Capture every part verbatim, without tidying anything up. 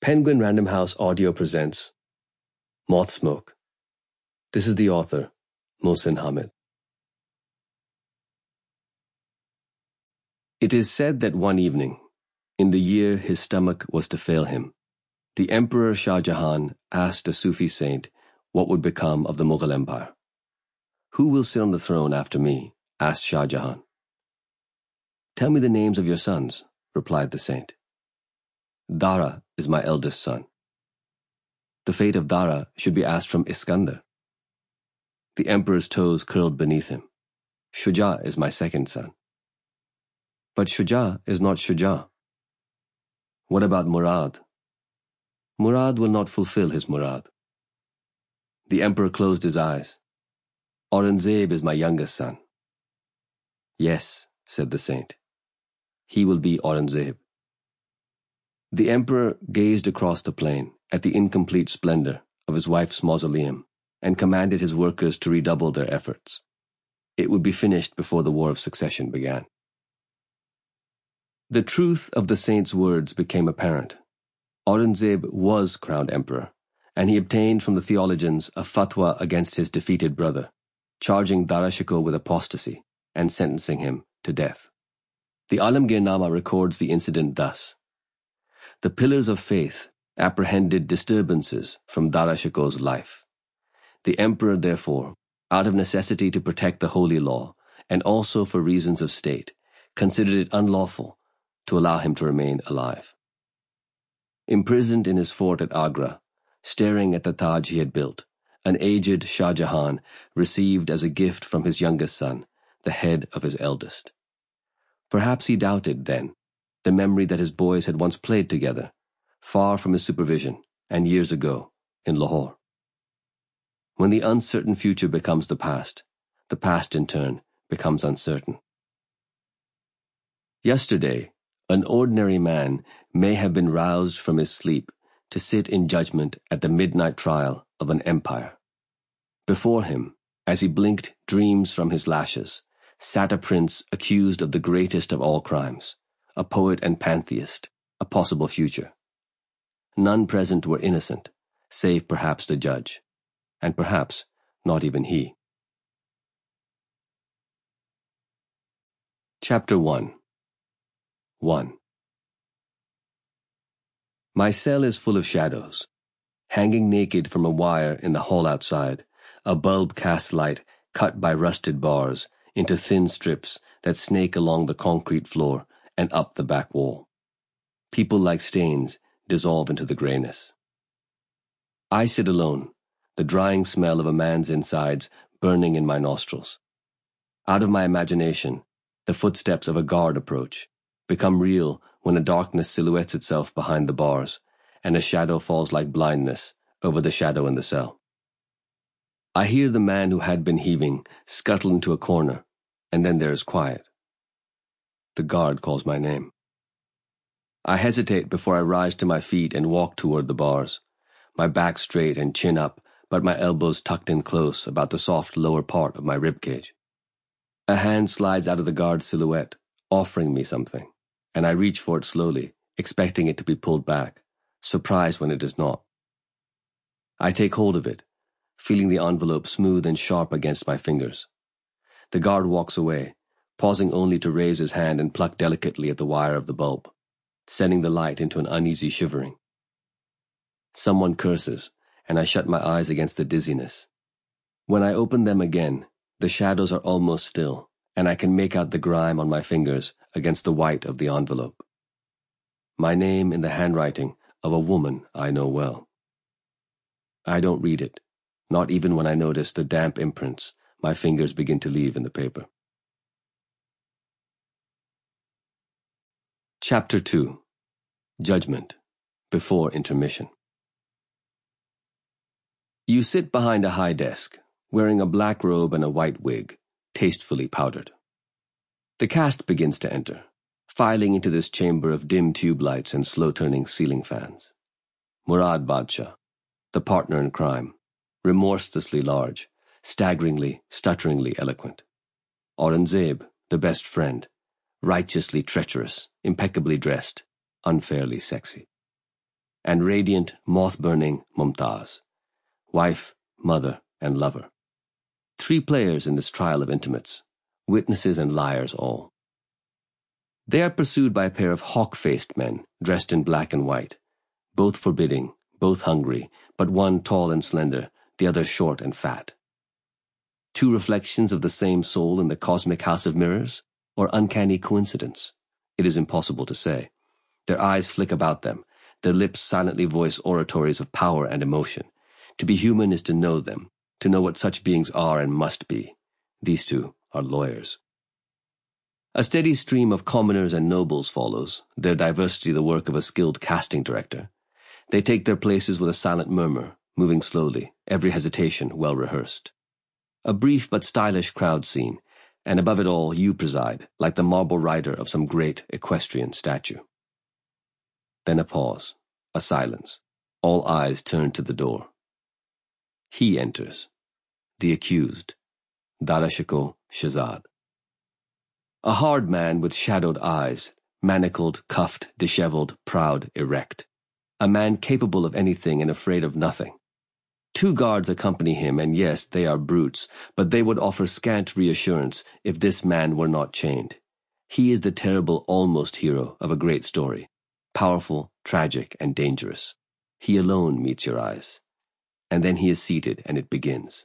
Penguin Random House Audio presents Moth Smoke. This is the author, Mohsin Hamid. It is said that one evening, in the year his stomach was to fail him, the Emperor Shah Jahan asked a Sufi saint what would become of the Mughal Empire. "Who will sit on the throne after me?" asked Shah Jahan. "Tell me the names of your sons," replied the saint. "Dara is my eldest son." "The fate of Dara should be asked from Iskandar." The emperor's toes curled beneath him. "Shuja is my second son." "But Shuja is not Shuja." "What about Murad?" "Murad will not fulfill his Murad." The emperor closed his eyes. "Aurangzeb is my youngest son." "Yes," said the saint. "He will be Aurangzeb." The emperor gazed across the plain at the incomplete splendor of his wife's mausoleum and commanded his workers to redouble their efforts. It would be finished before the War of Succession began. The truth of the saint's words became apparent. Aurangzeb was crowned emperor, and he obtained from the theologians a fatwa against his defeated brother, charging Dara Shikoh with apostasy and sentencing him to death. The Alamgir-Nama records the incident thus: "The pillars of faith apprehended disturbances from Dara Shikoh's life. The emperor, therefore, out of necessity to protect the holy law, and also for reasons of state, considered it unlawful to allow him to remain alive. Imprisoned in his fort at Agra, staring at the Taj he had built, an aged Shah Jahan received as a gift from his youngest son the head of his eldest. Perhaps he doubted, then, the memory that his boys had once played together, far from his supervision, and years ago, in Lahore. When the uncertain future becomes the past, the past in turn becomes uncertain. Yesterday, an ordinary man may have been roused from his sleep to sit in judgment at the midnight trial of an empire. Before him, as he blinked dreams from his lashes, sat a prince accused of the greatest of all crimes, a poet and pantheist, a possible future. None present were innocent, save perhaps the judge, and perhaps not even he. Chapter one. one. My cell is full of shadows. Hanging naked from a wire in the hall outside, a bulb casts light cut by rusted bars into thin strips that snake along the concrete floor and up the back wall. People like stains dissolve into the grayness. I sit alone, the drying smell of a man's insides burning in my nostrils. Out of my imagination, the footsteps of a guard approach, become real when a darkness silhouettes itself behind the bars, and a shadow falls like blindness over the shadow in the cell. I hear the man who had been heaving scuttle into a corner, and then there is quiet. The guard calls my name. I hesitate before I rise to my feet and walk toward the bars, my back straight and chin up, but my elbows tucked in close about the soft lower part of my ribcage. A hand slides out of the guard's silhouette, offering me something, and I reach for it slowly, expecting it to be pulled back, surprised when it is not. I take hold of it, feeling the envelope smooth and sharp against my fingers. The guard walks away, pausing only to raise his hand and pluck delicately at the wire of the bulb, sending the light into an uneasy shivering. Someone curses, and I shut my eyes against the dizziness. When I open them again, the shadows are almost still, and I can make out the grime on my fingers against the white of the envelope. My name in the handwriting of a woman I know well. I don't read it, not even when I notice the damp imprints my fingers begin to leave in the paper. Chapter two. Judgment, before intermission. You sit behind a high desk, wearing a black robe and a white wig, tastefully powdered. The cast begins to enter, filing into this chamber of dim tube lights and slow-turning ceiling fans. Murad Badshah, the partner in crime, remorselessly large, staggeringly, stutteringly eloquent. Aurangzeb, the best friend, righteously treacherous, impeccably dressed, unfairly sexy. and radiant, moth-burning Mumtaz, wife, mother, and lover. Three players in this trial of intimates, witnesses and liars all. They are pursued by a pair of hawk-faced men dressed in black and white, both forbidding, both hungry, but one tall and slender, the other short and fat. Two reflections of the same soul in the cosmic house of mirrors, or uncanny coincidence? It is impossible to say. Their eyes flick about them, their lips silently voice oratories of power and emotion. To be human is to know them, to know what such beings are and must be. These two are lawyers. A steady stream of commoners and nobles follows, their diversity the work of a skilled casting director. They take their places with a silent murmur, moving slowly, every hesitation well rehearsed. A brief but stylish crowd scene, and above it all you preside, like the marble rider of some great equestrian statue. Then a pause, a silence. All eyes turn to the door. He enters, the accused, Darashikoh Shahzad. A hard man with shadowed eyes, manacled, cuffed, disheveled, proud, erect. A man capable of anything and afraid of nothing. Two guards accompany him, and yes, they are brutes, but they would offer scant reassurance if this man were not chained. He is the terrible almost hero of a great story, powerful, tragic, and dangerous. He alone meets your eyes. And then he is seated, and it begins.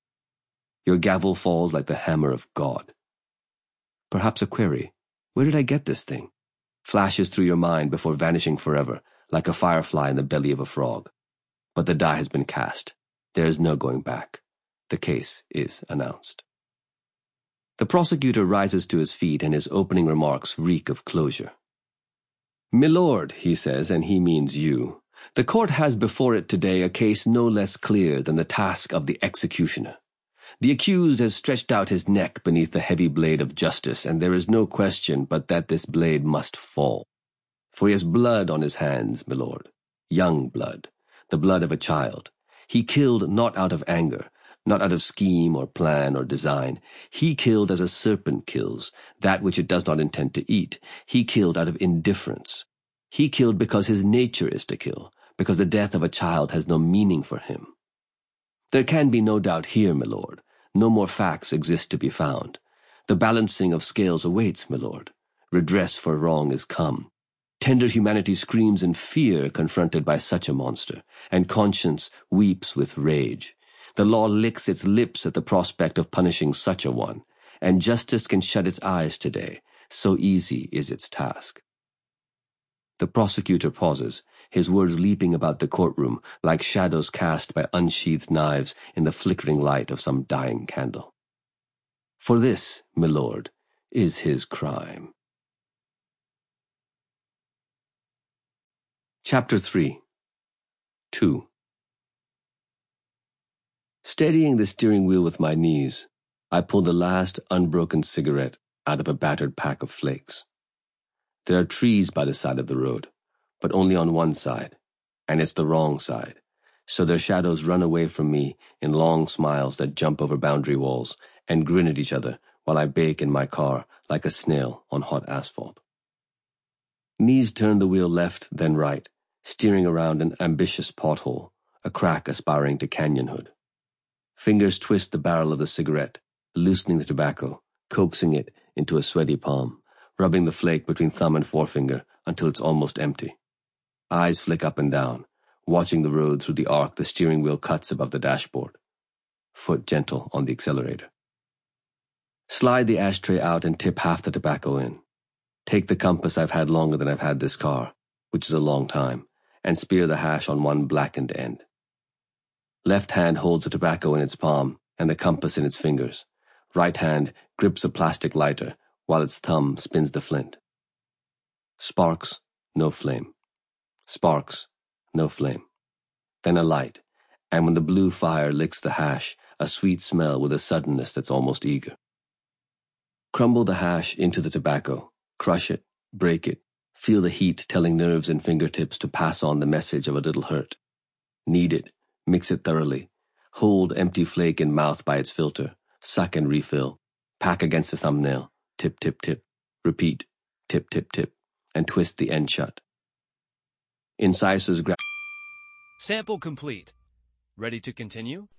Your gavel falls like the hammer of God. Perhaps a query, where did I get this thing? Flashes through your mind before vanishing forever, like a firefly in the belly of a frog. But the die has been cast. There is no going back. The case is announced. The prosecutor rises to his feet, and his opening remarks reek of closure. "Milord," he says, and he means you, "the court has before it today a case no less clear than the task of the executioner. The accused has stretched out his neck beneath the heavy blade of justice, and there is no question but that this blade must fall. For he has blood on his hands, milord, young blood, the blood of a child. He killed not out of anger, not out of scheme or plan or design. He killed as a serpent kills, that which it does not intend to eat. He killed out of indifference. He killed because his nature is to kill, because the death of a child has no meaning for him. There can be no doubt here, milord. No more facts exist to be found. The balancing of scales awaits, milord. Redress for wrong is come. Tender humanity screams in fear confronted by such a monster, and conscience weeps with rage. The law licks its lips at the prospect of punishing such a one, and justice can shut its eyes today, so easy is its task." The prosecutor pauses, his words leaping about the courtroom like shadows cast by unsheathed knives in the flickering light of some dying candle. For this, milord, is his crime. Chapter three. two. Steadying the steering wheel with my knees, I pull the last unbroken cigarette out of a battered pack of flakes. There are trees by the side of the road, but only on one side, and it's the wrong side, so their shadows run away from me in long smiles that jump over boundary walls and grin at each other while I bake in my car like a snail on hot asphalt. Knees turn the wheel left, then right, steering around an ambitious pothole, a crack aspiring to canyonhood. Fingers twist the barrel of the cigarette, loosening the tobacco, coaxing it into a sweaty palm, rubbing the flake between thumb and forefinger until it's almost empty. Eyes flick up and down, watching the road through the arc the steering wheel cuts above the dashboard. Foot gentle on the accelerator. Slide the ashtray out and tip half the tobacco in. Take the compass I've had longer than I've had this car, which is a long time, and spear the hash on one blackened end. Left hand holds the tobacco in its palm and the compass in its fingers. Right hand grips a plastic lighter while its thumb spins the flint. Sparks, no flame. Sparks, no flame. Then a light, and when the blue fire licks the hash, a sweet smell with a suddenness that's almost eager. Crumble the hash into the tobacco, crush it, break it, feel the heat telling nerves and fingertips to pass on the message of a little hurt. Knead it, mix it thoroughly, hold empty flake in mouth by its filter, suck and refill, pack against the thumbnail, tip, tip, tip, repeat, tip, tip, tip, and twist the end shut. Incisors grab. Sample complete. Ready to continue?